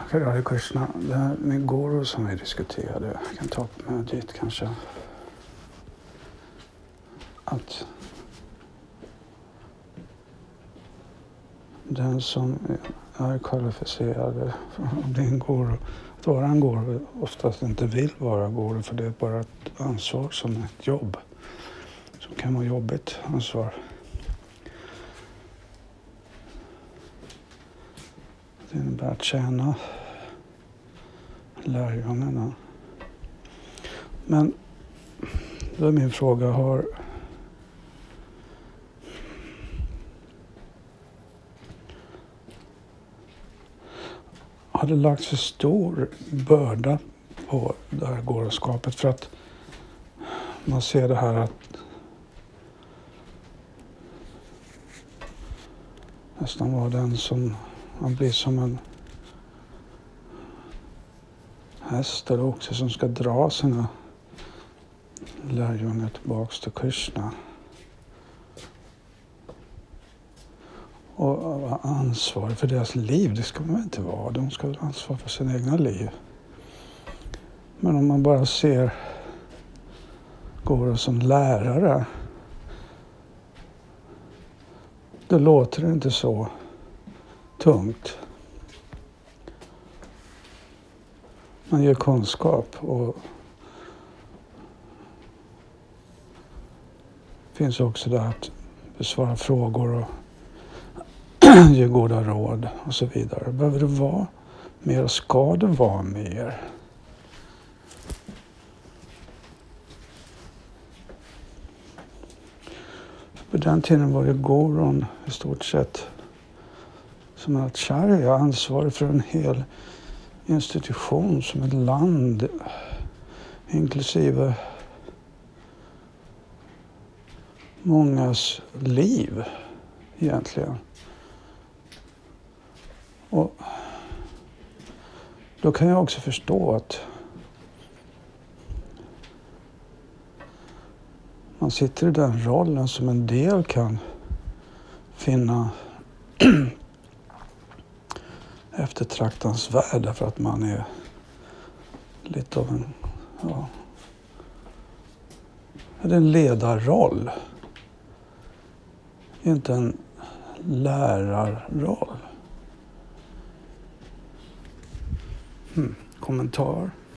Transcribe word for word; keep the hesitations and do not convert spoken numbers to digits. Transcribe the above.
Hare Krishna, det här med guru som vi diskuterade, jag kan ta upp med dit kanske. Att den som är kvalificerad om det är en guru, att vara en guru oftast inte vill vara guru, för det är bara ett ansvar som ett jobb. Som kan vara jobbigt ansvar. Det innebär att tjäna lärjungarna. Men då är min fråga, har har det lagts för stor börda på det här gåroskapet, för att man ser det här att nästan var den som man blir som en häst eller också som ska dra sina lärjungar tillbaks till Krishna. Och ansvar för deras liv, det ska man väl inte vara. De ska ha ansvar för sina egna liv. Men om man bara ser guru som lärare, då låter det inte så tungt. Man ger kunskap och finns också där att besvara frågor och ge goda råd och så vidare. Behöver det vara mer och ska det vara mer? På den tiden var ju gurun i stort sett som en acharya, ansvarig för en hel institution som ett land, inklusive mångas liv egentligen. Och då kan jag också förstå att man sitter i den rollen som en del kan finna eftertraktansvärd, därför att man är lite av en, ja, är det en ledarroll, inte en lärarroll. Hmm. Kommentar?